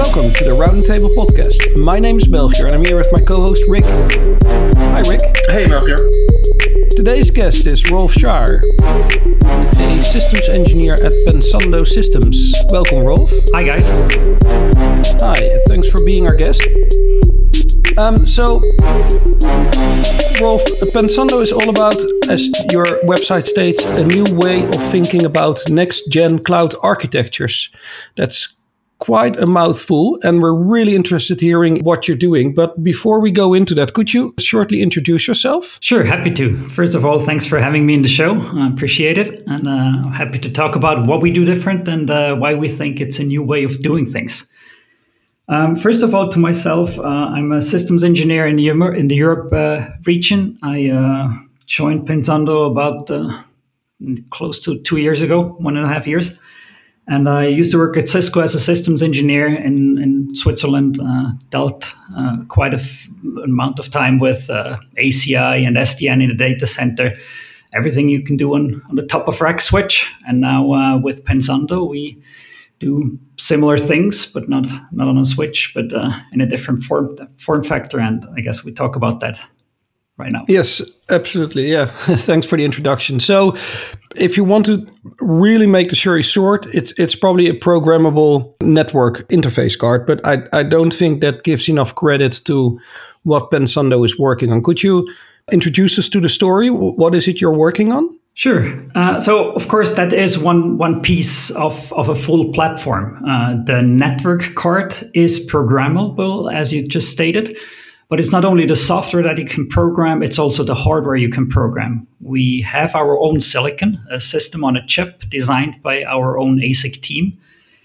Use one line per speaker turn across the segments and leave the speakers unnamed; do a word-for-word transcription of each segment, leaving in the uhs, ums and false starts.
Welcome to the Round Table Podcast. My name is Melchior and I'm here with my co-host Rick. Hi Rick.
Hey Melchior.
Today's guest is Rolf Schaar, a systems engineer at Pensando Systems. Welcome Rolf.
Hi guys.
Hi, thanks for being our guest. Um, so, Rolf, Pensando is all about, as your website states, a new way of thinking about next-gen cloud architectures. That's quite a mouthful, and we're really interested in hearing what you're doing. But before we go into that, could you shortly introduce yourself?
Sure, happy to. First of all, thanks for having me in the show. I appreciate it. And uh, I'm happy to talk about what we do different and uh, why we think it's a new way of doing things. Um, first of all, to myself, uh, I'm a systems engineer in the, in the Europe uh, region. I uh, joined Pensando about uh, close to two years ago, one and a half years. And I used to work at Cisco as a systems engineer in, in Switzerland, uh, dealt uh, quite a f- amount of time with uh, A C I and S D N in the data center, everything you can do on, on the top of rack switch. And now uh, with Pensando, we do similar things, but not not on a switch, but uh, in a different form form factor. And I guess we talk about that right now.
Yes, absolutely. Yeah. Thanks for the introduction. So if you want to really make the story short, it's it's probably a programmable network interface card, but I, I don't think that gives enough credit to what Pensando is working on. Could you introduce us to the story? What is it you're working on?
Sure. Uh, so, of course, that is one one piece of, of a full platform. Uh, the network card is programmable, as you just stated, but it's not only the software that you can program, it's also the hardware you can program. We have our own silicon, a system on a chip designed by our own A S I C team.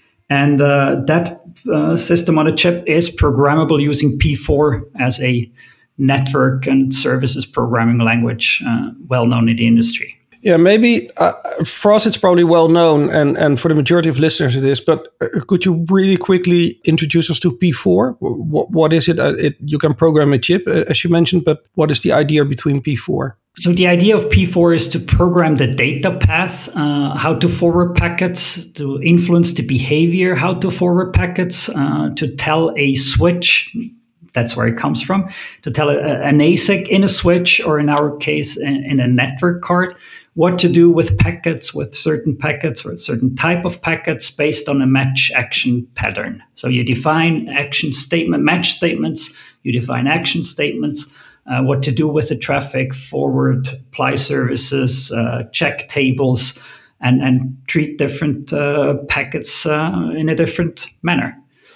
And uh, that uh, system on a chip is programmable using P four as a network and services programming language, uh, well known in the industry.
Yeah, maybe uh, for us it's probably well known, and, and for the majority of listeners it is, but uh, could you really quickly introduce us to P four? What, what is it? Uh, it? You can program a chip, uh, as you mentioned, but what is the idea between P four?
So the idea of P four is to program the data path, uh, how to forward packets, to influence the behavior, how to forward packets, uh, to tell a switch, that's where it comes from, to tell a, an A S I C in a switch, or in our case, in, in a network card, what to do with packets, with certain packets or a certain type of packets based on a match action pattern. So you define action statement, match statements, you define action statements, uh, what to do with the traffic, forward, apply services, uh, check tables, and, and treat different uh, packets uh, in a different manner.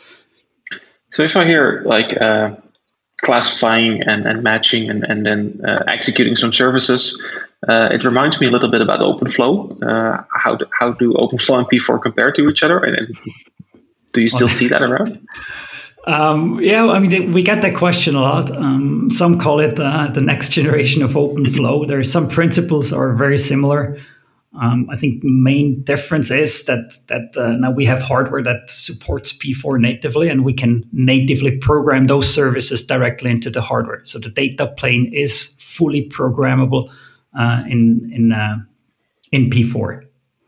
So if I hear like uh, classifying and, and matching and, and then uh, executing some services, uh, it reminds me a little bit about OpenFlow. Uh, how do, how do OpenFlow and P four compare to each other? And, and do you still see that around?
Um, yeah, I mean, we get that question a lot. Um, some call it uh, the next generation of OpenFlow. There are some principles are very similar. Um, I think the main difference is that that uh, now we have hardware that supports P four natively, and we can natively program those services directly into the hardware. So the data plane is fully programmable uh, in in uh, in P four.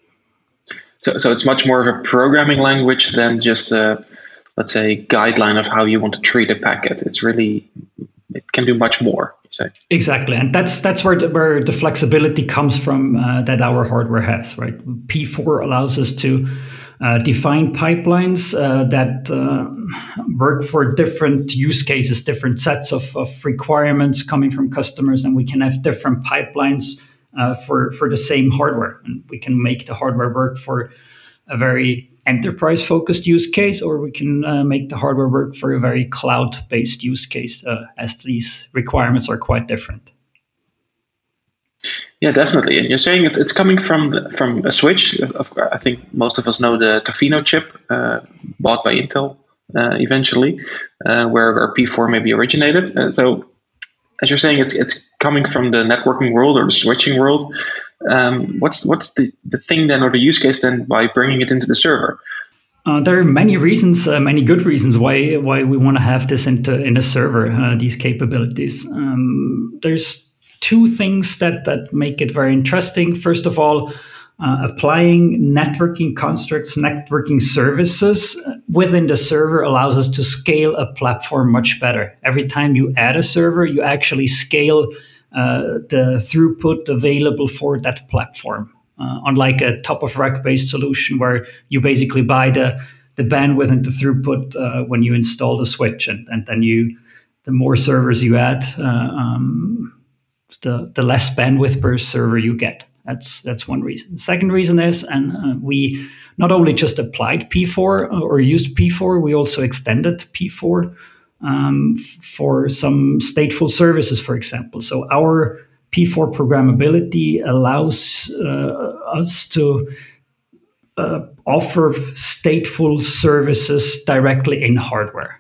So, so it's much more of a programming language than just a, let's say, guideline of how you want to treat a packet. It's really, it can do much more. So.
Exactly, and that's that's where the, where the flexibility comes from uh, that our hardware has, right? P four allows us to uh, define pipelines uh, that uh, work for different use cases, different sets of, of requirements coming from customers, and we can have different pipelines uh, for for the same hardware, and we can make the hardware work for a very enterprise-focused use case, or we can uh, make the hardware work for a very cloud-based use case, uh, as these requirements are quite different.
Yeah, definitely. And you're saying it, it's coming from the, from a switch. Of, I think most of us know the Tofino chip, uh, bought by Intel uh, eventually, uh, where, where P four maybe originated. Uh, so, as you're saying, it's it's coming from the networking world or the switching world. Um, what's what's the, the thing then, or the use case then, by bringing it into the server?
Uh, there are many reasons, uh, many good reasons why why we want to have this into in a server. Uh, these capabilities. Um, there's two things that that make it very interesting. First of all, uh, applying networking constructs, networking services within the server allows us to scale a platform much better. Every time you add a server, you actually scale uh, the throughput available for that platform. Uh, unlike a top-of-rack based solution where you basically buy the, the bandwidth and the throughput uh, when you install the switch, and, and then you, the more servers you add, uh, um, the the less bandwidth per server you get. That's that's one reason. The second reason is, and uh, we not only just applied P four or used P four, we also extended P four um, for some stateful services, for example. So our P four programmability allows uh, us to uh, offer stateful services directly in hardware.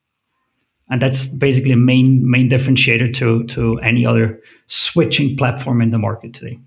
And that's basically a main main differentiator to, to any other switching platform in the market today.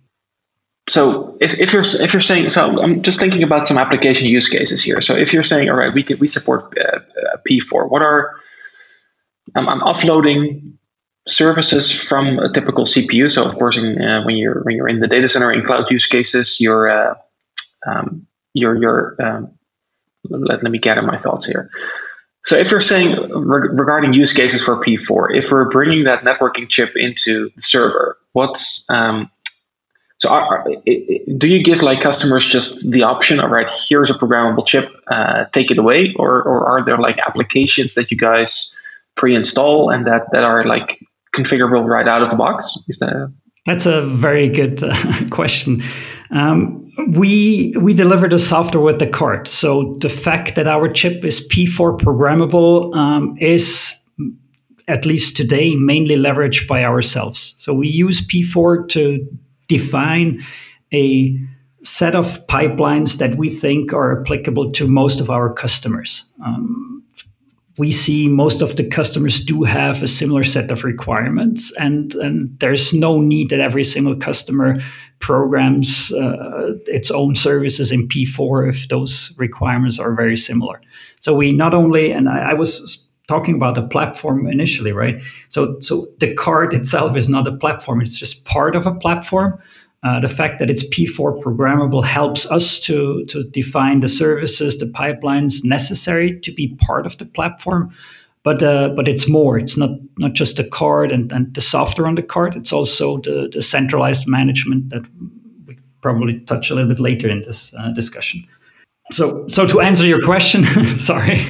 So if, if you're if you're saying, so I'm just thinking about some application use cases here. So if you're saying, all right, we can, we support uh, uh, P four, what are, I'm, I'm offloading services from a typical C P U. So of course, in, uh, when you're when you're in the data center in cloud use cases, you're uh, um, you're you're um, let, let me gather my thoughts here. So if you're saying re- regarding use cases for P four, if we're bringing that networking chip into the server, what's um, so are, are, do you give like customers just the option, all right, here's a programmable chip, uh, take it away, or or are there like applications that you guys pre-install and that that are like configurable right out of the box? Is that?
That's a very good uh, question. Um, we we deliver the software with the card. So the fact that our chip is P four programmable um, is, at least today, mainly leveraged by ourselves. So we use P four to define a set of pipelines that we think are applicable to most of our customers. Um, We see most of the customers do have a similar set of requirements, and, and there's no need that every single customer programs uh, its own services in P four if those requirements are very similar. So we not only, and I, I was talking about the platform initially, right? So, so the card itself is not a platform, it's just part of a platform. Uh, the fact that it's P four programmable helps us to, to define the services, the pipelines necessary to be part of the platform. But uh, but it's more. It's not not just the card and, and the software on the card. It's also the, the centralized management that we probably touch a little bit later in this uh, discussion. So so to answer your question, sorry,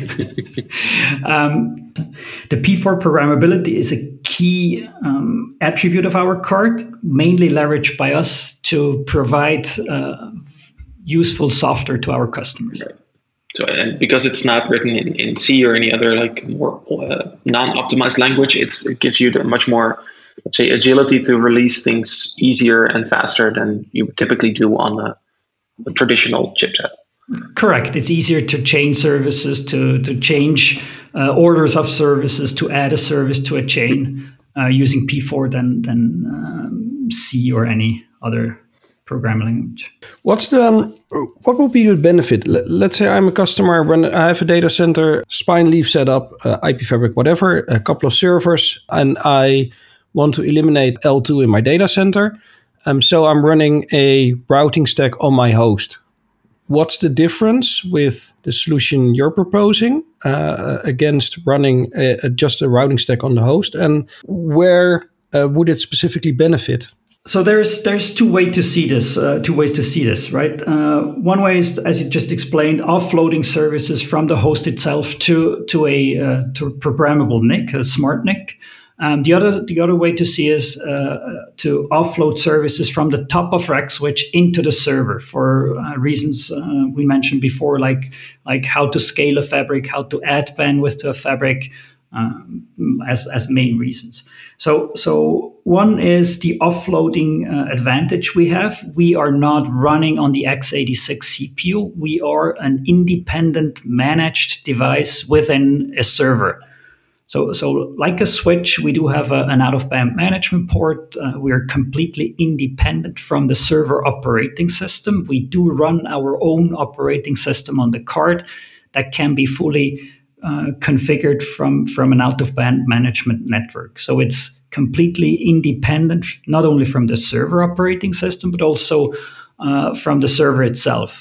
um, the P four programmability is a key um, attribute of our card, mainly leveraged by us to provide uh, useful software to our customers.
Right. So, and because it's not written in, in C or any other like more uh, non-optimized language, it's, it gives you the much more, let's say, agility to release things easier and faster than you would typically do on a, a traditional chipset.
Correct. It's easier to change services, to to change uh, orders of services, to add a service to a chain uh, using P four than than um, C or any other programming language.
What's the um, what would be the benefit? L- let's say I'm a customer, when I have a data center, spine leaf setup, uh, I P fabric, whatever, a couple of servers, and I want to eliminate L two in my data center. Um, so I'm running a routing stack on my host. What's the difference with the solution you're proposing uh, against running a, a, just a routing stack on the host, and where uh, would it specifically benefit?
So there's there's two ways to see this. Uh, two ways to see this, right? Uh, one way is, as you just explained, offloading services from the host itself to to a uh, to a programmable N I C, a smart N I C. Um, the other the other way to see is uh, to offload services from the top of rack switch into the server for uh, reasons uh, we mentioned before, like like how to scale a fabric, how to add bandwidth to a fabric, um, as as main reasons. So so one is the offloading uh, advantage we have. We are not running on the x eighty-six C P U. We are an independent managed device within a server. So, so like a switch, we do have a, an out-of-band management port. Uh, we are completely independent from the server operating system. We do run our own operating system on the card that can be fully uh, configured from, from an out-of-band management network. So it's completely independent, not only from the server operating system, but also uh, from the server itself.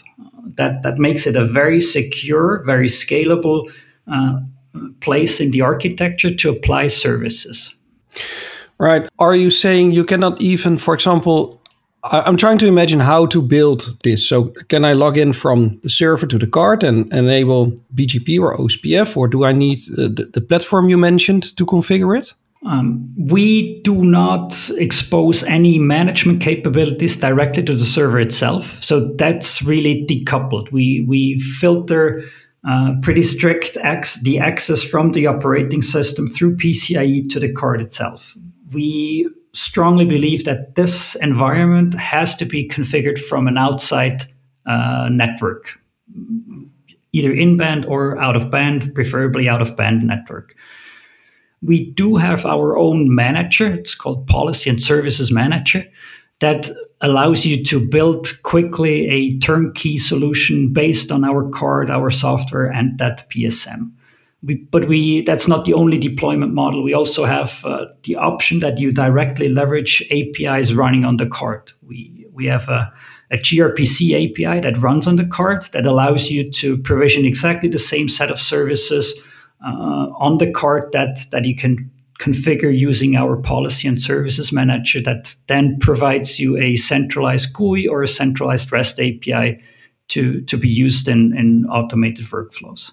That, that makes it a very secure, very scalable uh, place in the architecture to apply services.
Right. Are you saying you cannot even, for example, I'm trying to imagine how to build this. So can I log in from the server to the card and enable B G P or O S P F, or do I need the, the platform you mentioned to configure it?
Um, we do not expose any management capabilities directly to the server itself. So that's really decoupled. We we filter uh, pretty strict ac- the access from the operating system through P C I E to the card itself. We strongly believe that this environment has to be configured from an outside uh, network, either in-band or out-of-band, preferably out-of-band network. We do have our own manager. It's called Policy and Services Manager that allows you to build quickly a turnkey solution based on our card, our software, and that P S M. We, but we that's not the only deployment model. We also have uh, the option that you directly leverage A P Is running on the card. We we have a, a gRPC A P I that runs on the card that allows you to provision exactly the same set of services uh, on the card that, that you can configure using our Policy and Services Manager that then provides you a centralized G U I or a centralized REST A P I to, to be used in, in automated workflows.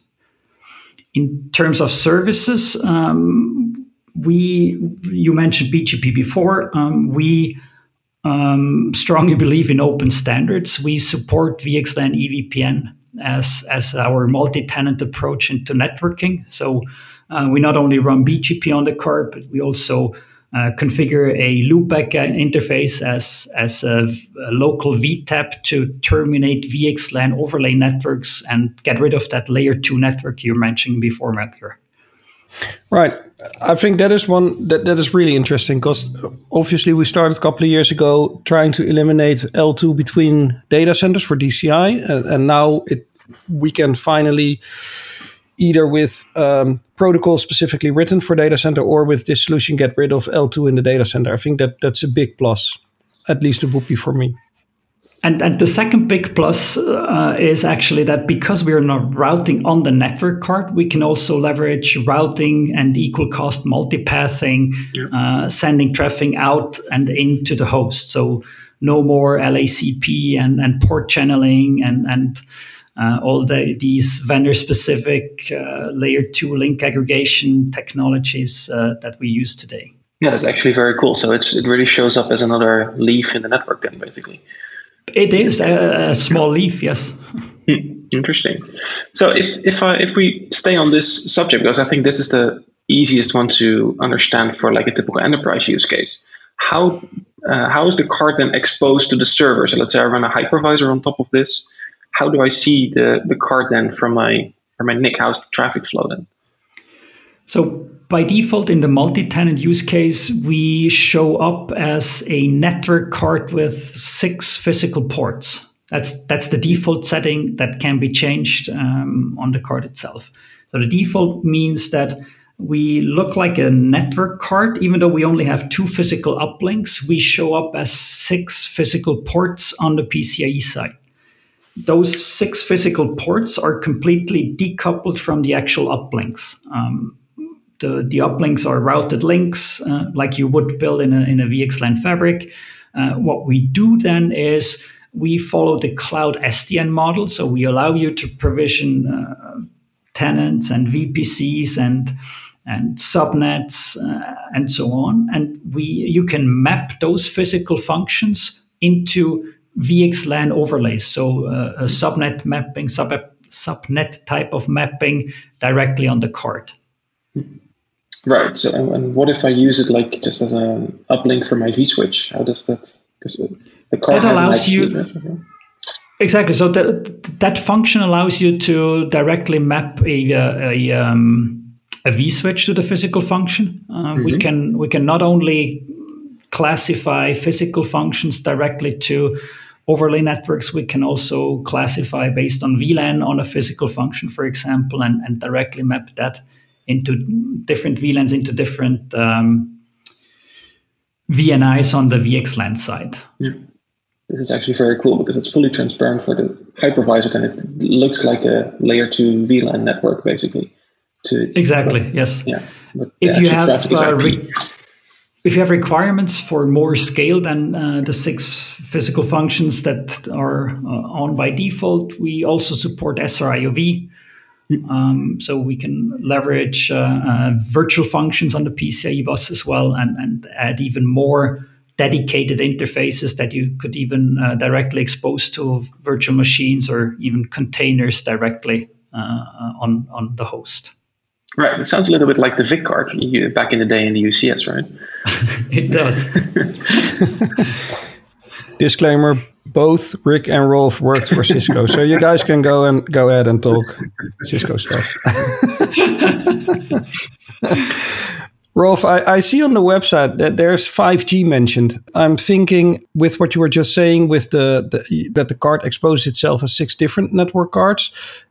In terms of services, um, we you mentioned B G P before. Um, we um, strongly believe in open standards. We support VXLAN E V P N as as our multi-tenant approach into networking. So uh, we not only run B G P on the card, but we also uh, configure a loopback interface as as a, a local V TAP to terminate VXLAN overlay networks and get rid of that layer two network you were mentioning before, Melchior.
Right. I think that is one that, that is really interesting because obviously we started a couple of years ago trying to eliminate L two between data centers for D C I, and, and now it we can finally either with um, protocol specifically written for data center or with this solution get rid of L two in the data center. I think that that's a big plus, at least it would be for me.
And, and the second big plus uh, is actually that because we are not routing on the network card, we can also leverage routing and equal cost multipathing, yeah. uh, sending traffic out and into the host. So no more L A C P and, and port channeling and, and uh, all the, these vendor-specific uh, layer two link aggregation technologies uh, that we use today.
Yeah, that's actually very cool. So it's it really shows up as another leaf in the network then, basically.
It is a, a small leaf, yes.
Hmm, interesting. So if if I if we stay on this subject, because I think this is the easiest one to understand for like a typical enterprise use case. How uh, how is the card then exposed to the server? So let's say I run a hypervisor on top of this. How do I see the the card then from my from my N I C? How's the traffic flow then?
So by default, in the multi-tenant use case, we show up as a network card with six physical ports. That's that's the default setting that can be changed um, on the card itself. So the default means that we look like a network card, even though we only have two physical uplinks. We show up as six physical ports on the P C I E side. Those six physical ports are completely decoupled from the actual uplinks. Um, The, the uplinks are routed links uh, like you would build in a, in a VXLAN fabric. Uh, what we do then is we follow the cloud S D N model. So we allow you to provision uh, tenants and V P Cs and, and subnets uh, and so on. And we you can map those physical functions into VXLAN overlays. So uh, a subnet mapping, sub, subnet type of mapping directly on the card.
Right. So, and what if I use it like just as an uplink for my vSwitch? How does that? Because the card
that
has
allows
an
you
okay.
Exactly. So that that function allows you to directly map a a, um, a vSwitch to the physical function. Uh, mm-hmm. We can we can not only classify physical functions directly to overlay networks. We can also classify based on V LAN on a physical function, for example, and, and directly map that into different V LANs, into different um, V N Is on the VXLAN side.
Yeah. This is actually very cool because it's fully transparent for the hypervisor, and it looks like a layer two V LAN network, basically. To
exactly,
but,
yes.
Yeah, but
if you have uh,
re-
if you have requirements for more scale than uh, the six physical functions that are uh, on by default, we also support S R I O V. Um, so we can leverage uh, uh, virtual functions on the P C I E bus as well, and, and add even more dedicated interfaces that you could even uh, directly expose to virtual machines or even containers directly uh, on, on the host.
Right. It sounds a little bit like the V I C card you, back in the day in the U C S, right?
It does.
Disclaimer, both Rick and Rolf worked for Cisco, so you guys can go and go ahead and talk Cisco stuff. Rolf, I, I see on the website that there's five G mentioned. I'm thinking with what you were just saying, with the, the that the card exposes itself as six different network cards.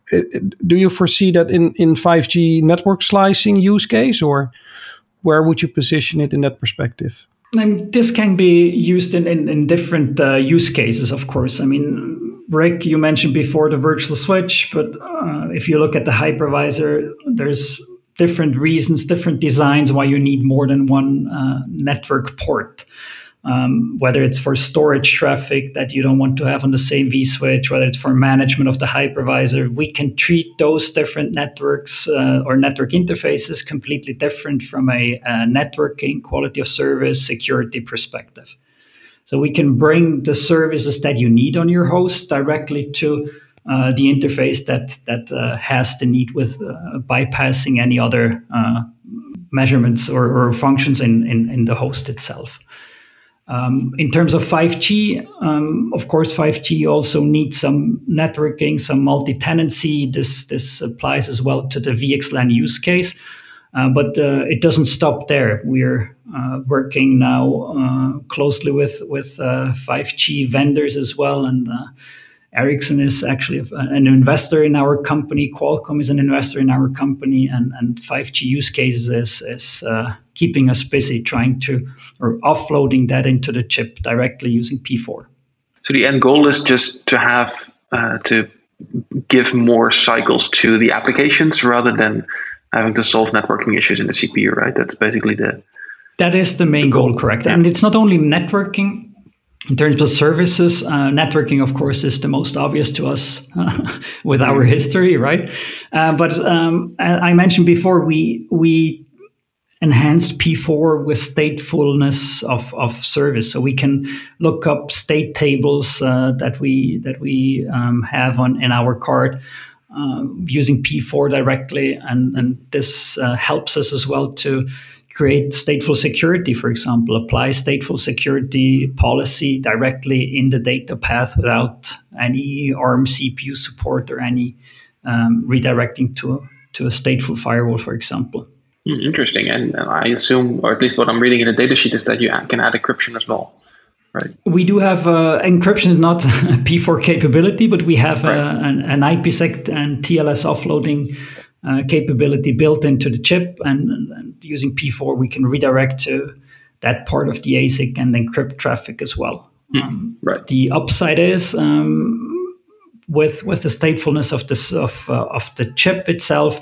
Do you foresee that in, in five G network slicing use case, or where would you position it in that perspective?
I mean, this can be used in, in, in different uh, use cases, of course. I mean, Rick, you mentioned before the virtual switch, but uh, if you look at the hypervisor, there's different reasons, different designs why you need more than one uh, network port. Um, whether it's for storage traffic that you don't want to have on the same vSwitch, whether it's for management of the hypervisor, we can treat those different networks uh, or network interfaces completely different from a, a networking, quality of service, security perspective. So we can bring the services that you need on your host directly to uh, the interface that that uh, has the need with uh, bypassing any other uh, measurements or, or functions in, in, in the host itself. Um, in terms of five G, um, of course, five G also needs some networking, some multi-tenancy. This this applies as well to the V X LAN use case, uh, but uh, it doesn't stop there. We're uh, working now uh, closely with with uh, five G vendors as well, and uh, Ericsson is actually an investor in our company. Qualcomm is an investor in our company, and, and five G use cases is, is uh, keeping us busy trying to, or offloading that into the chip directly using P four.
So the end goal is just to have, uh, to give more cycles to the applications rather than having to solve networking issues in the C P U, right? That's basically the...
That is the main the goal, goal, correct. Yeah. And it's not only networking. In terms of services, uh, networking, of course, is the most obvious to us uh, with our history, right? Uh, but um, I mentioned before, we we enhanced P four with statefulness of, of service, so we can look up state tables uh, that we that we um, have on in our card uh, using P four directly, and and this uh, helps us as well to create stateful security, for example, apply stateful security policy directly in the data path without any ARM C P U support or any um, redirecting to a, to a stateful firewall, for example.
Mm, interesting. And I assume, or at least what I'm reading in the datasheet, is that you can add encryption as well, right?
We do have, uh, encryption is not a P four capability, but we have right. uh, an, an IPsec and T L S offloading Uh, capability built into the chip, and, and using P four we can redirect to that part of the A S I C and encrypt traffic as well.
Mm,
um,
right.
The upside is um, with with the statefulness of this of uh, of the chip itself,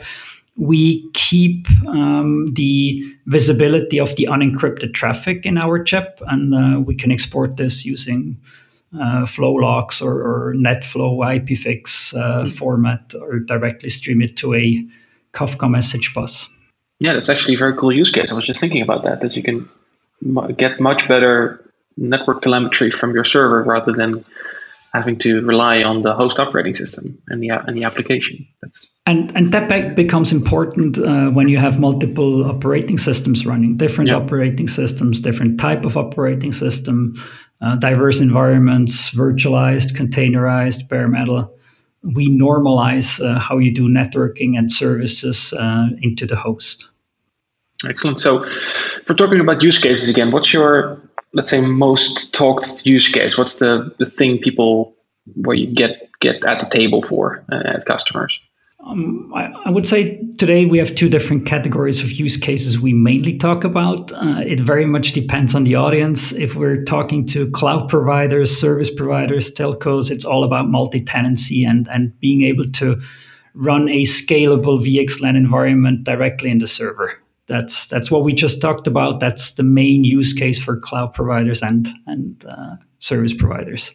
we keep um, the visibility of the unencrypted traffic in our chip, and uh, we can export this using Uh, flow logs or, or NetFlow IPFix uh, mm-hmm. format, or directly stream it to a Kafka message bus.
Yeah, that's actually a very cool use case. I was just thinking about that, that you can m- get much better network telemetry from your server rather than having to rely on the host operating system and the, and the application. That's
And, and that becomes important uh, when you have multiple operating systems running, different yeah. operating systems, different type of operating system, Uh, diverse environments, virtualized, containerized, bare metal. We normalize uh, how you do networking and services uh, into the host.
Excellent. So if we're talking about use cases again, what's your, let's say, most talked use case? What's the, the thing people, where you get, get at the table for uh, at customers?
Um, I, I would say today we have two different categories of use cases we mainly talk about. Uh, it very much depends on the audience. If we're talking to cloud providers, service providers, telcos, it's all about multi-tenancy and, and being able to run a scalable V X LAN environment directly in the server. That's that's what we just talked about. That's the main use case for cloud providers and, and uh, service providers.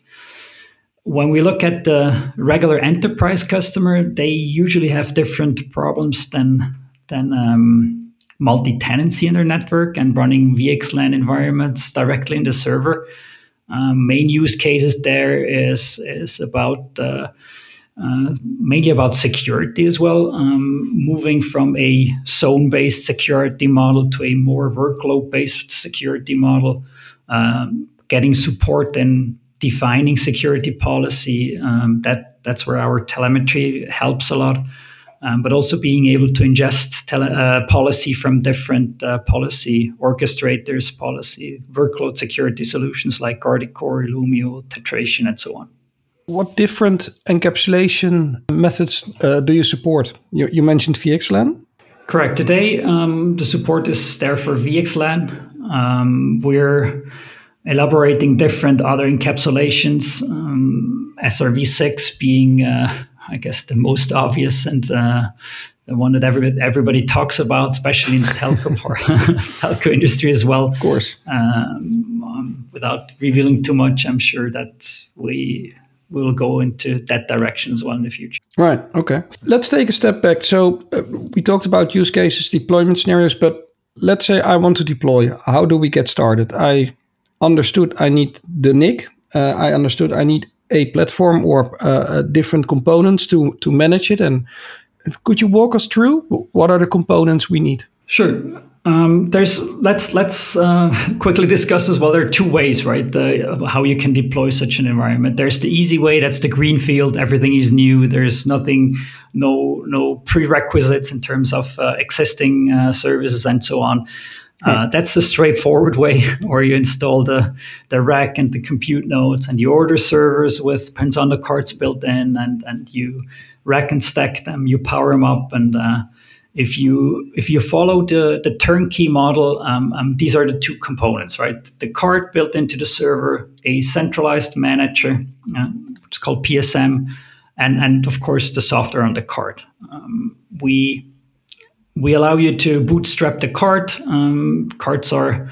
When we look at the regular enterprise customer, they usually have different problems than, than um, multi-tenancy in their network and running V X LAN environments directly in the server. Um, main use cases there is, is about uh, uh, mainly about security as well, um, moving from a zone-based security model to a more workload-based security model, um, getting support in defining security policy, um, that that's where our telemetry helps a lot, um, but also being able to ingest tele- uh, policy from different uh, policy orchestrators, policy workload security solutions like Guardicore, Illumio, Tetration, and so on.
What different encapsulation methods uh, do you support? You, you mentioned V X LAN.
Correct. Today, um, the support is there for V X LAN. Um, we're elaborating different other encapsulations, um, S R v six being, uh, I guess, the most obvious and uh, the one that every, everybody talks about, especially in the telco, part, telco industry as well.
Of course.
Um, um, without revealing too much, I'm sure that we will go into that direction as well in the future.
Right. Okay. Let's take a step back. So uh, we talked about use cases, deployment scenarios, but let's say I want to deploy. How do we get started? I understood I need the N I C. Uh, I understood I need a platform or uh, different components to, to manage it. And could you walk us through what are the components we need?
Sure. Um, there's let's let's uh, quickly discuss as well. There are two ways, right? The, how you can deploy such an environment. There's the easy way. That's the greenfield. Everything is new. There's nothing, no no prerequisites in terms of uh, existing uh, services and so on. Uh, that's the straightforward way, where you install the, the rack and the compute nodes and you order servers with Pensando cards built in, and, and you rack and stack them, you power them up. And uh, if you if you follow the, the turnkey model, um, um, these are the two components, right? The card built into the server, a centralized manager, uh, which is called P S M, and, and of course the software on the card. Um, we... We allow you to bootstrap the card. Um, cards are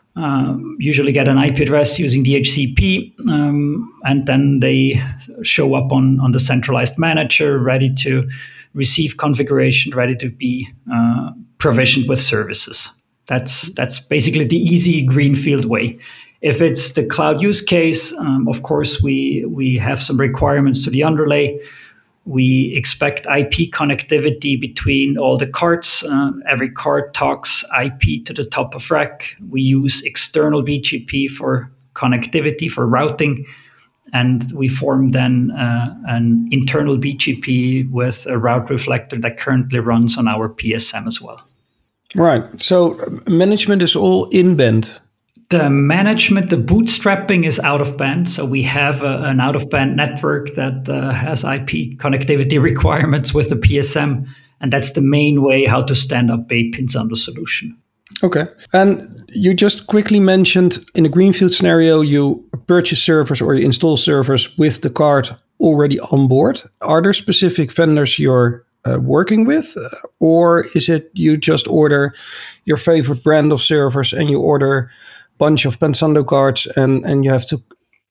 um, usually get an I P address using D H C P, um, and then they show up on, on the centralized manager, ready to receive configuration, ready to be uh, provisioned with services. That's that's basically the easy greenfield way. If it's the cloud use case, um, of course, we we have some requirements to the underlay. We expect I P connectivity between all the cards. Uh, every card talks I P to the top of rack. We use external B G P for connectivity, for routing. And we form then uh, an internal B G P with a route reflector that currently runs on our P S M as well.
Right. So management is all in band.
The management, the bootstrapping is out of band. So we have a, an out of band network that uh, has I P connectivity requirements with the P S M. And that's the main way how to stand up a Pensando solution.
Okay. And you just quickly mentioned in a greenfield scenario, you purchase servers or you install servers with the card already on board. Are there specific vendors you're uh, working with? Or is it you just order your favorite brand of servers and you order bunch of Pensando cards and, and you have to...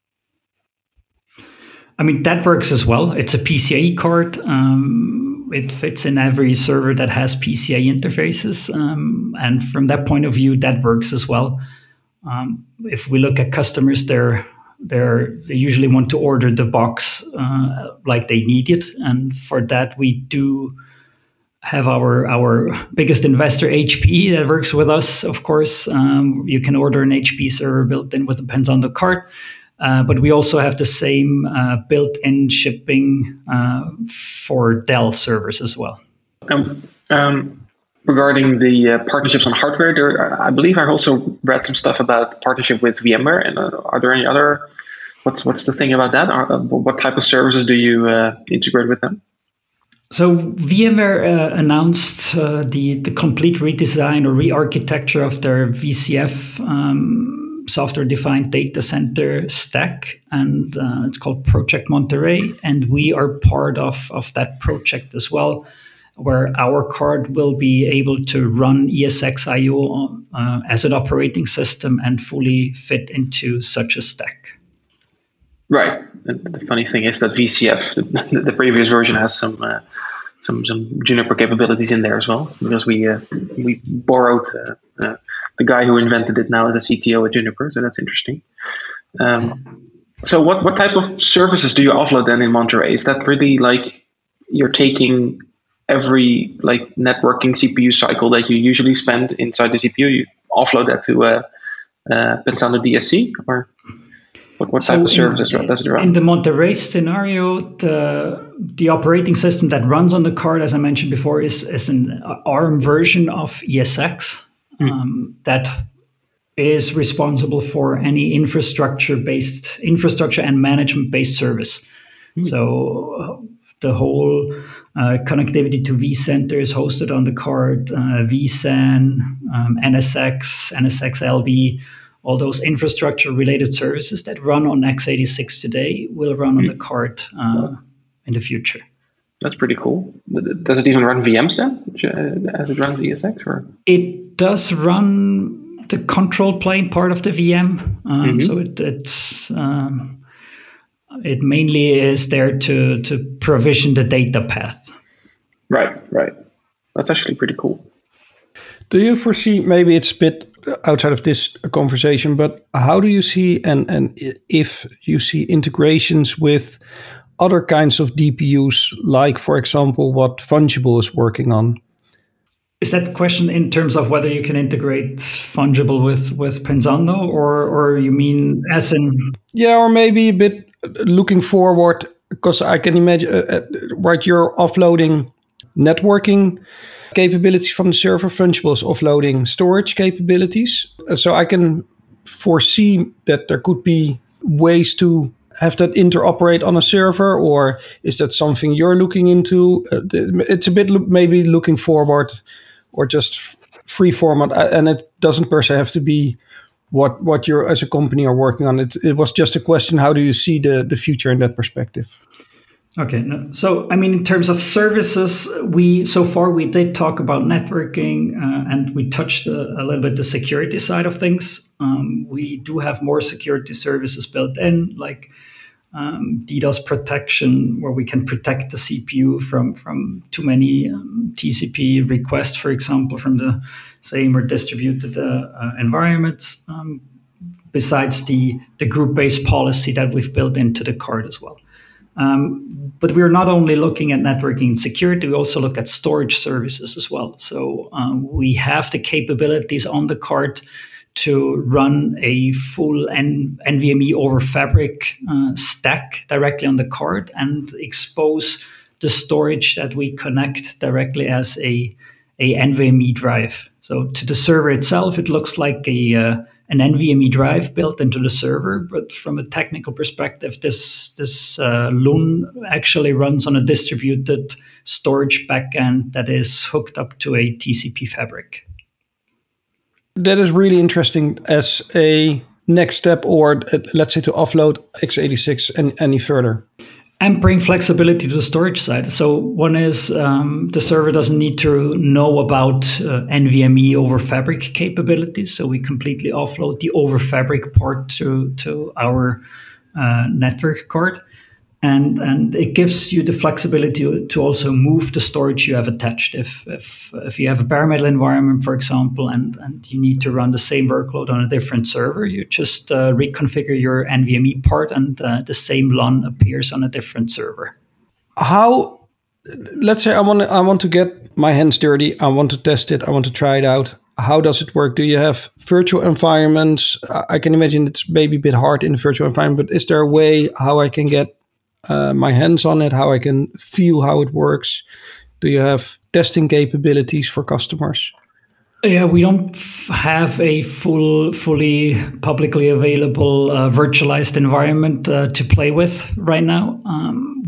I mean, that works as well. It's a P C I E card. Um, it fits in every server that has P C I E interfaces. Um, and from that point of view, that works as well. Um, if we look at customers, they're, they're, they usually want to order the box uh, like they need it. And for that, we do have our our biggest investor, H P, that works with us, of course. Um, you can order an H P server built in with a Pensando card. Uh, but we also have the same uh, built-in shipping uh, for Dell servers as well.
Um, um, regarding the uh, partnerships on hardware, there, I believe I also read some stuff about partnership with VMware. And uh, are there any other, what's what's the thing about that? Are, uh, what type of services do you uh, integrate with them?
So VMware uh, announced uh, the, the complete redesign or re-architecture of their V C F um, software-defined data center stack, and uh, it's called Project Monterey, and we are part of, of that project as well, where our card will be able to run E S X I O uh, as an operating system and fully fit into such a stack.
Right. And the funny thing is that V C F, the, the previous version, has some uh, some some Juniper capabilities in there as well, because we uh, we borrowed uh, uh, the guy who invented it now as a C T O at Juniper, so that's interesting. Um, so what what type of services do you offload then in Monterey? Is that really like you're taking every like networking C P U cycle that you usually spend inside the C P U, you offload that to uh, uh, Pensando D S C, or what, what type so of services in, does it run?
In the Monterey scenario, the the operating system that runs on the card, as I mentioned before, is, is an ARM version of E S X mm. um, that is responsible for any infrastructure-based infrastructure and management-based service. Mm. So uh, the whole uh, connectivity to vCenter is hosted on the card, uh, vSAN, um, N S X, N S X L B, all those infrastructure-related services that run on x eighty-six today will run on the card uh, in the future.
That's pretty cool. Does it even run V Ms then, as it runs E S X? Or?
It does run the control plane part of the V M. Um, mm-hmm. So it, it's um, it mainly is there to to provision the data path.
Right, right. That's actually pretty cool.
Do you foresee, maybe it's a bit outside of this conversation, but how do you see, and, and if you see integrations with other kinds of D P Us, like, for example, what Fungible is working on?
Is that the question in terms of whether you can integrate Fungible with, with Pensando, or, or you mean as in...
Yeah, or maybe a bit looking forward, because I can imagine, uh, right, you're offloading networking capabilities from the server. Fungible is offloading storage capabilities. So I can foresee that there could be ways to have that interoperate on a server, or is that something you're looking into? Uh, it's a bit maybe looking forward, or just free format, and it doesn't per se have to be what what you as a company are working on. It, it was just a question, how do you see the, the future in that perspective?
Okay, no, so I mean, in terms of services, we so far we did talk about networking, uh, and we touched a, a little bit the security side of things. Um, we do have more security services built in, like um, DDoS protection, where we can protect the C P U from from too many um, T C P requests, for example, from the same or distributed uh, uh, environments. Um, besides the the group-based policy that we've built into the card as well. Um, but we're not only looking at networking and security, we also look at storage services as well. So um, we have the capabilities on the card to run a full N- NVMe over Fabric uh, stack directly on the card and expose the storage that we connect directly as a, a NVMe drive. So to the server itself, it looks like a uh, an NVMe drive built into the server, but from a technical perspective, this this uh, Loon actually runs on a distributed storage backend that is hooked up to a T C P fabric.
That is really interesting as a next step, or uh, let's say to offload x eighty-six and any further.
And bring flexibility to the storage side. So one is um, the server doesn't need to know about uh, NVMe over Fabric capabilities. So we completely offload the over Fabric part to, to our uh, network card. And, and it gives you the flexibility to, to also move the storage you have attached. If, if, if you have a bare metal environment, for example, and, and you need to run the same workload on a different server, you just uh, reconfigure your NVMe part and uh, the same L U N appears on a different server.
How, let's say I want to, I want to get my hands dirty. I want to test it. I want to try it out. How does it work? Do you have virtual environments? I can imagine it's maybe a bit hard in a virtual environment, but is there a way how I can get Uh, my hands on it, how I can feel how it works? Do you have testing capabilities for customers?
Yeah, we don't have a full, fully publicly available uh, virtualized environment uh, to play with right now. Um,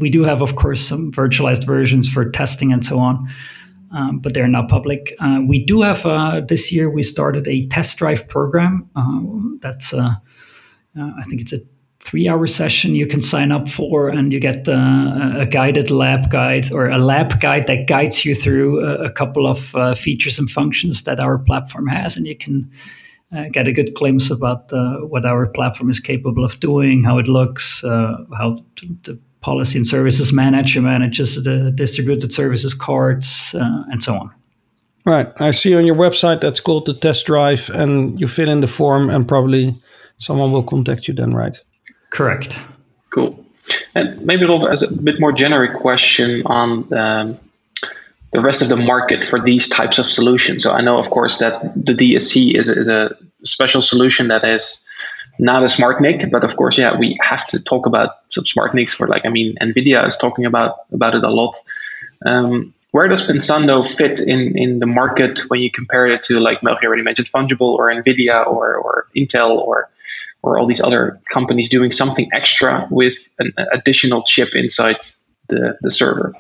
we do have, of course, some virtualized versions for testing and so on, um, but they're not public. Uh, we do have, uh, this year, we started a test drive program. Uh, that's, uh, uh, I think it's a three-hour session you can sign up for, and you get uh, a guided lab guide or a lab guide that guides you through a, a couple of uh, features and functions that our platform has, and you can uh, get a good glimpse about uh, what our platform is capable of doing, how it looks, uh, how the policy and services manager manages the distributed services cards, uh, and so on.
Right. I see on your website that's called the test drive, and you fill in the form, and probably someone will contact you then, right?
Correct.
Cool. And maybe Rolf, as a bit more generic question on um, the rest of the market for these types of solutions. So I know, of course, that the D S C is a, is a special solution that is not a smart N I C, but of course, yeah, we have to talk about some smart N I Cs for, like, I mean, NVIDIA is talking about, about it a lot. Um, where does Pensando fit in, in the market when you compare it to, like Melchior already mentioned, Fungible or NVIDIA or, or Intel or or all these other companies doing something extra with an additional chip inside the, the server?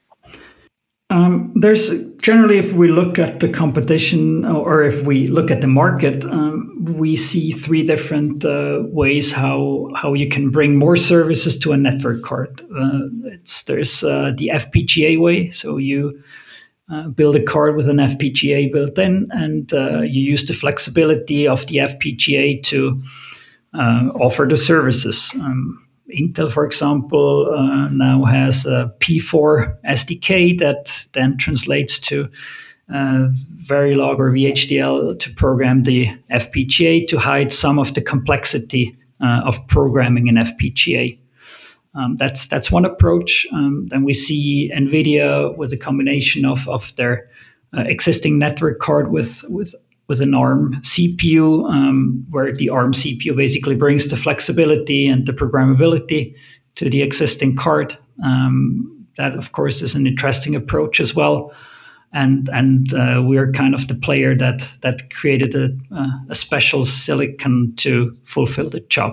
Um, there's generally, if we look at the competition or if we look at the market, um, we see three different uh, ways how how you can bring more services to a network card. Uh, it's there's uh, the F P G A way, so you uh, build a card with an F P G A built in, and uh, you use the flexibility of the F P G A to Uh, offer the services. Um, Intel, for example, uh, now has a P four S D K that then translates to uh, Verilog or V H D L to program the F P G A to hide some of the complexity uh, of programming an F P G A. Um, that's that's one approach. Um, then we see NVIDIA with a combination of of their uh, existing network card with with with an ARM C P U, um, where the ARM C P U basically brings the flexibility and the programmability to the existing card. Um, that, of course, is an interesting approach as well. And and uh, we're kind of the player that that created a, uh, a special silicon to fulfill the job.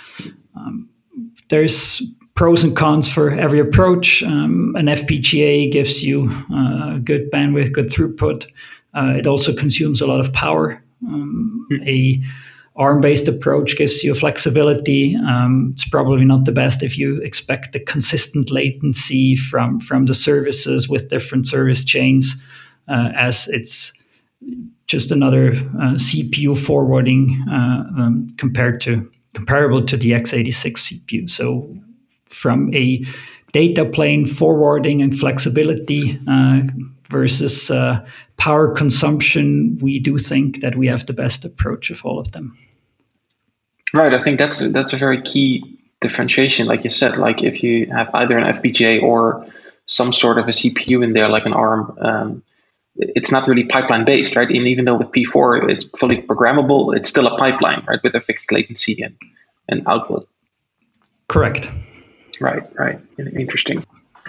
Um, there's pros and cons for every approach. Um, an F P G A gives you uh, good bandwidth, good throughput. Uh, it also consumes a lot of power. Um, a ARM-based approach gives you flexibility. Um, it's probably not the best if you expect the consistent latency from, from the services with different service chains, uh, as it's just another uh, C P U forwarding uh, um, compared to comparable to the x eighty-six C P U. So from a data plane forwarding and flexibility uh, versus uh, power consumption, we do think that we have the best approach of all of them.
Right. I think that's that's a very key differentiation. Like you said, like if you have either an F P G A or some sort of a C P U in there, like an ARM, um, it's not really pipeline based, right? And even though with P four it's fully programmable, it's still a pipeline, right, with a fixed latency and, and output.
Correct.
Right. Right. Interesting.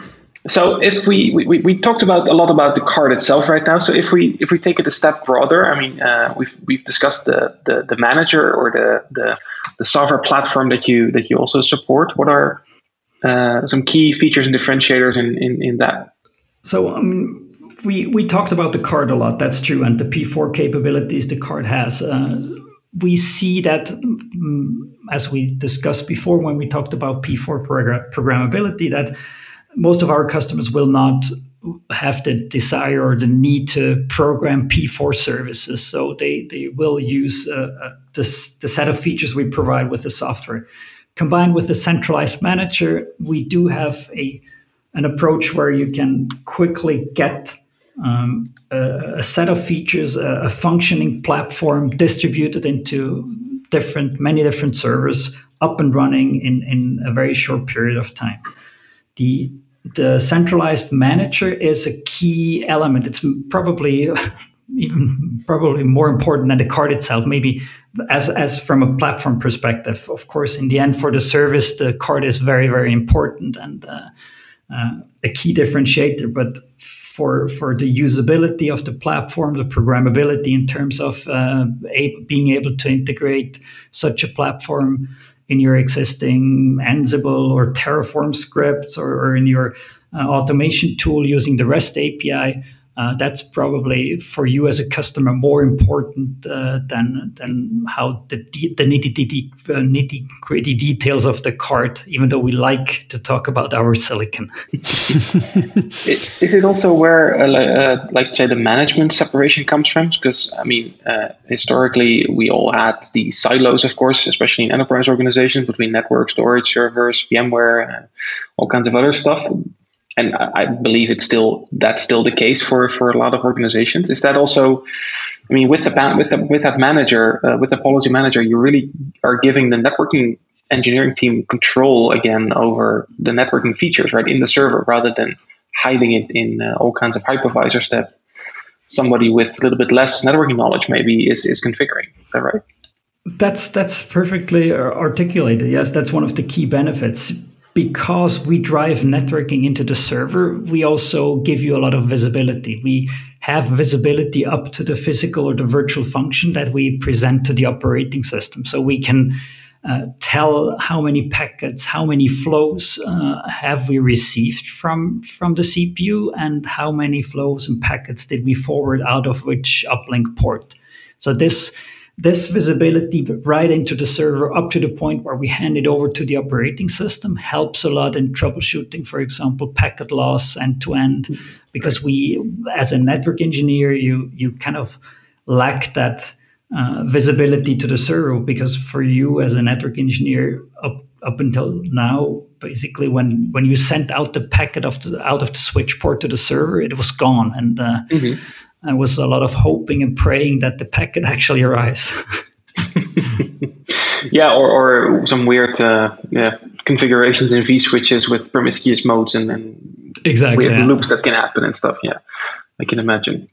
So if we, we we talked about a lot about the card itself right now. So if we if we take it a step broader, I mean, uh, we've we've discussed the, the the manager or the the the software platform that you that you also support. What are uh, some key features and differentiators in in, in that?
So um, we we talked about the card a lot. That's true, and the P four capabilities the card has. Uh, we see that, um, as we discussed before when we talked about P four progr- programmability, that most of our customers will not have the desire or the need to program P four services. So they, they will use uh, uh, this, the set of features we provide with the software. Combined with the centralized manager, we do have a an approach where you can quickly get um, a, a set of features, a, a functioning platform distributed into different, many different servers up and running in, in a very short period of time. The The centralized manager is a key element. It's probably even probably more important than the card itself, maybe as, as from a platform perspective. Of course, in the end, for the service, the card is very, very important and uh, uh, a key differentiator. But for, for the usability of the platform, the programmability in terms of uh, a, being able to integrate such a platform in your existing Ansible or Terraform scripts, or, or in your uh, automation tool using the REST A P I, uh, that's probably for you as a customer more important uh, than than how the de- the nitty gritty uh, nitty gritty details of the card. Even though we like to talk about our silicon.
Is it also where uh, uh, like say the management separation comes from? Because I mean, uh, historically we all had the silos, of course, especially in enterprise organizations, between network, storage, servers, VMware, uh, all kinds of other stuff. And I believe it's still that's still the case for, for a lot of organizations. Is that also, I mean, with the with the, with that manager, uh, with the policy manager, you really are giving the networking engineering team control again over the networking features, right, in the server, rather than hiding it in uh, all kinds of hypervisors that somebody with a little bit less networking knowledge maybe is is configuring. Is that right?
That's that's perfectly articulated. Yes, that's one of the key benefits. Because we drive networking into the server, we also give you a lot of visibility. We have visibility up to the physical or the virtual function that we present to the operating system. So we can uh, tell how many packets, how many flows uh, have we received from, from the C P U, and how many flows and packets did we forward out of which uplink port. So this This visibility right into the server up to the point where we hand it over to the operating system helps a lot in troubleshooting, for example, packet loss end to end, because we, as a network engineer, you you kind of lack that uh, visibility to the server, because for you as a network engineer, up up until now, basically when when you sent out the packet of the, out of the switch port to the server, it was gone, and uh, mm-hmm. There was a lot of hoping and praying that the packet actually arrives.
yeah, or, or some weird uh, yeah, configurations in vSwitches with promiscuous modes and, and
exactly,
weird
yeah.
loops that can happen and stuff. Yeah, I can imagine.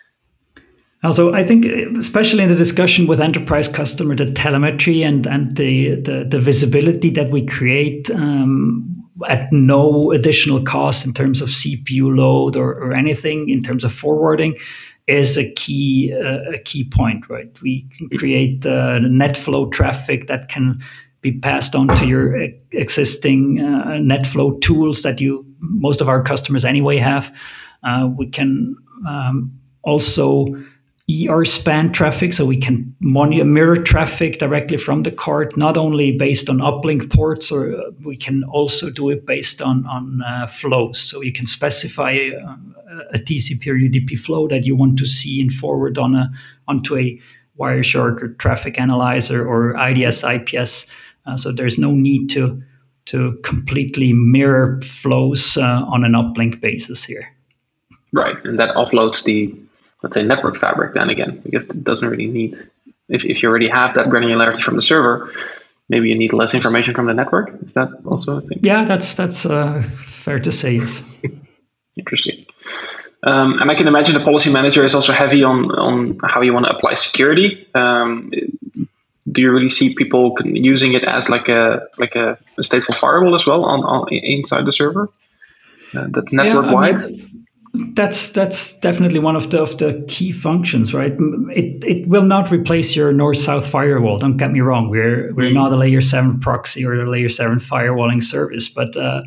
Also, I think, especially in the discussion with enterprise customer, the telemetry and, and the, the, the visibility that we create um, at no additional cost in terms of C P U load or, or anything in terms of forwarding is a key uh, a key point, right? We can create uh, net flow traffic that can be passed on to your existing uh, net flow tools that you most of our customers anyway have. Uh, we can um, also E R span traffic, so we can monitor mirror traffic directly from the card, not only based on uplink ports, or uh, we can also do it based on on uh, flows. So you can specify uh, a T C P or U D P flow that you want to see and forward on a onto a Wireshark or traffic analyzer or I D S I P S. Uh, so there's no need to to completely mirror flows uh, on an uplink basis here.
Right, and that offloads the, let's say, network fabric then again, because it doesn't really need, if, if you already have that granularity from the server, maybe you need less information from the network. Is that also a thing?
Yeah, that's that's uh, fair to say, yes.
Interesting. Um, and I can imagine the policy manager is also heavy on, on how you want to apply security. Um, do you really see people using it as like a like a, a stateful firewall as well on, on inside the server? Uh, that's network
yeah,
wide?
I mean, That's that's definitely one of the of the key functions, right? It it will not replace your north-south firewall. Don't get me wrong. We're we're not a layer seven proxy or a layer seven firewalling service, but uh,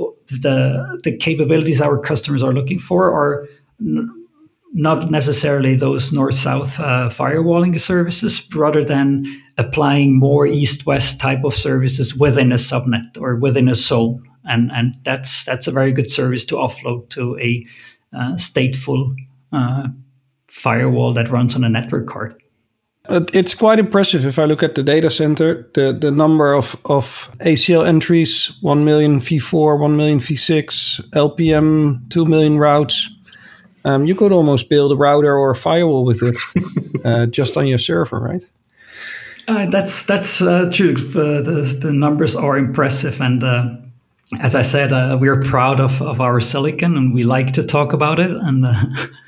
the the capabilities our customers are looking for are n- not necessarily those north-south uh, firewalling services, rather than applying more east-west type of services within a subnet or within a zone, and and that's that's a very good service to offload to a Uh, stateful uh, firewall that runs on a network card.
It's quite impressive if I look at the data center, the, the number of, of A C L entries, one million v four, one million v six, L P M, two million routes. Um, you could almost build a router or a firewall with it uh, just on your server, right?
Uh, that's that's uh, true. Uh, the, the numbers are impressive, and uh, as I said, uh, we're proud of, of our silicon, and we like to talk about it. And, uh,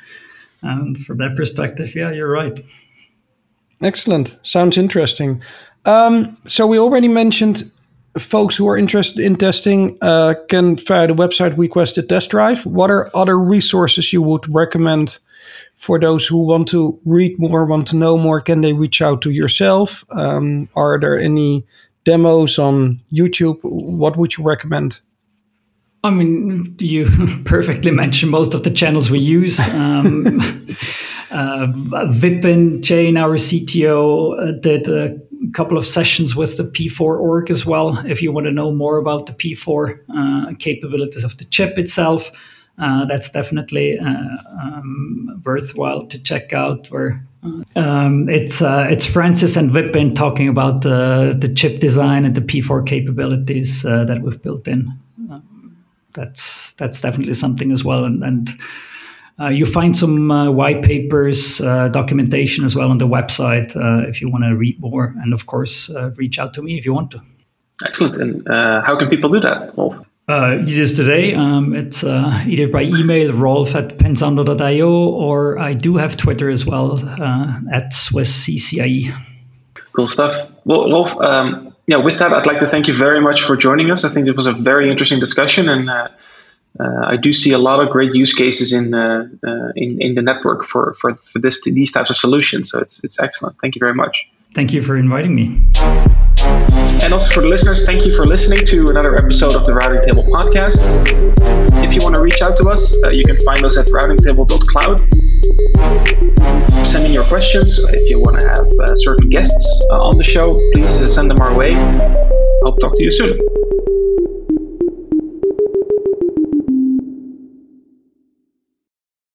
and from that perspective, yeah, you're right.
Excellent. Sounds interesting. Um, so we already mentioned folks who are interested in testing uh, can, via the website, request a test drive. What are other resources you would recommend for those who want to read more, want to know more? Can they reach out to yourself? Um, are there any demos on YouTube? What would you recommend?
I mean, you perfectly mentioned most of the channels we use. Um, uh, Vipin Jain, our C T O, uh, did a couple of sessions with the P four org as well. If you want to know more about the P four uh, capabilities of the chip itself, uh, that's definitely uh, um, worthwhile to check out. Where um, it's uh, it's Francis and Vipin talking about the the chip design and the P four capabilities uh, that we've built in. That's that's definitely something as well, and and uh, you find some uh, white papers, uh, documentation as well on the website uh, if you want to read more, and of course uh, reach out to me if you want to.
Excellent. And uh, how can people do that, Rolf?
Uh, easiest today, um, it's uh, either by email, rolf at pensando dot io, or I do have Twitter as well uh, at Swiss C C I E.
Cool stuff. Well, Rolf. Um, Yeah, with that, I'd like to thank you very much for joining us. I think it was a very interesting discussion, and uh, uh, I do see a lot of great use cases in uh, uh, in, in the network for for, for this these types of solutions. So it's it's excellent. Thank you very much.
Thank you for inviting me.
And also for the listeners, thank you for listening to another episode of the Routing Table podcast. If you want to reach out to us, uh, you can find us at routing table dot cloud. Send in your questions. If you want to have uh, certain guests uh, on the show, please uh, send them our way. Hope to talk to you soon.